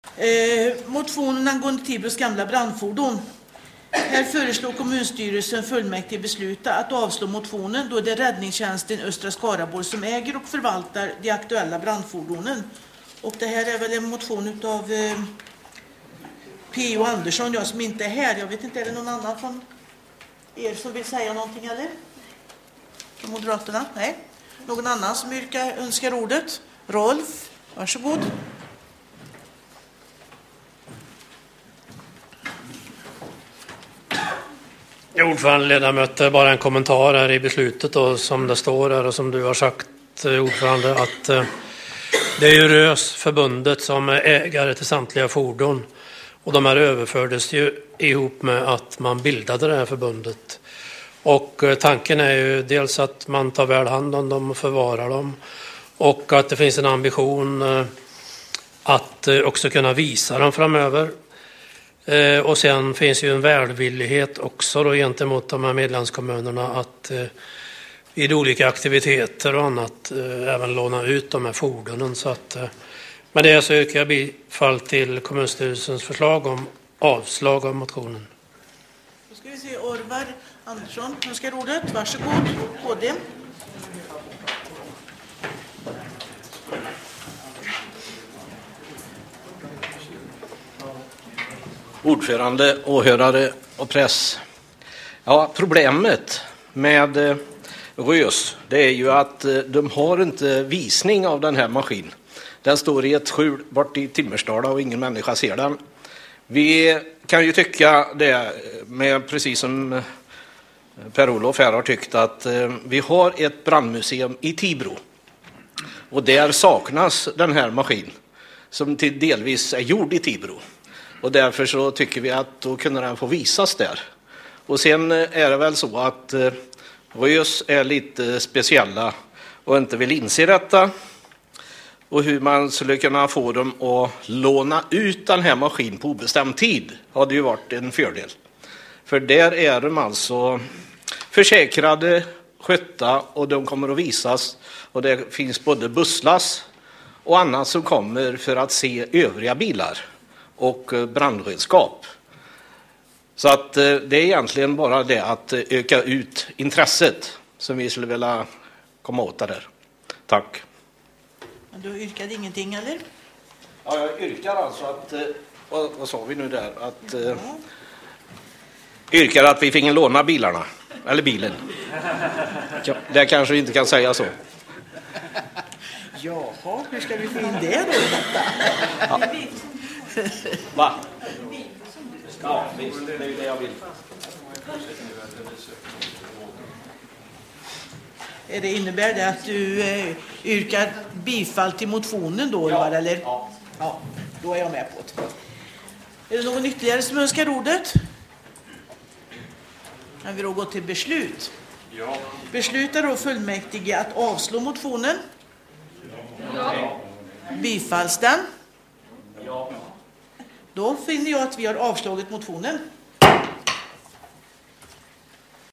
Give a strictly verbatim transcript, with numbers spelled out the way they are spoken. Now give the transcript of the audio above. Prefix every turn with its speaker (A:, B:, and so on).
A: Eh, motionen angående Tibros gamla brandfordon. Här föreslår kommunstyrelsen fullmäktige besluta att avslå motionen då det är räddningstjänsten Östra Skaraborg som äger och förvaltar de aktuella brandfordonen. Och det här är väl en motion av eh, P O Andersson, jag som inte är här. Jag vet inte, är det någon annan från er som vill säga någonting eller? Från Moderaterna? Nej. Någon annan som yrkar, önskar ordet? Rolf, varsågod.
B: Ordförande, ledamöter, bara en kommentar här i beslutet då, som det står här och som du har sagt, ordförande, att eh, det är ju Rös förbundet som är ägare till samtliga fordon och de här överfördes ju ihop med att man bildade det här förbundet. Och eh, tanken är ju dels att man tar väl hand om dem och förvarar dem och att det finns en ambition eh, att eh, också kunna visa dem framöver. Eh, och sen finns ju en välvillighet också då gentemot de här medlemskommunerna att eh, vid olika aktiviteter och annat eh, även låna ut de här fordonen. Så att, eh, med det så yrkar jag bifall till kommunstyrelsens förslag om avslag av motionen.
A: Då ska vi se, Orvar Andersson, nu ska ordet. Varsågod, K D.
C: Ordförande, åhörare och press. Ja, problemet med eh, Rös, det är ju att eh, de har inte visning av den här maskinen. Den står i ett skjul bort i Timmersdala och ingen människa ser den. Vi kan ju tycka det, med, precis som Per-Olof här har tyckt, att eh, vi har ett brandmuseum i Tibro. Och där saknas den här maskinen som till delvis är gjord i Tibro. Och därför så tycker vi att då kunde den få visas där. Och sen är det väl så att eh, Rös är lite speciella och inte vill inse detta. Och hur man skulle kunna få dem att låna ut den här maskinen på obestämd tid hade ju varit en fördel. För där är de alltså försäkrade, skötta och de kommer att visas. Och det finns både busslass och annat som kommer för att se övriga bilar och brandredskap. Så att det är egentligen bara det att öka ut intresset som vi skulle vilja komma åt det där. Tack.
A: Men du yrkade ingenting eller?
C: Ja, jag yrkar alltså att, vad, vad sa vi nu där? Att ja. Yrkar att vi fick låna bilarna, eller bilen. Det kanske inte kan säga så.
A: Jaha, hur ska vi få in det då i detta?
C: Ja. Va? Ja, visst, det är ju det jag vill.
A: Det innebär det att du eh, yrkar bifall till motionen då, ja. Eller? Ja. Ja, då är jag med på det. Är det någon ytterligare som önskar ordet? Kan vi då gå till beslut? Ja. Beslutar då fullmäktige att avslå motionen? Ja. Bifalls den? Ja. Då finner jag att vi har avslagit motionen.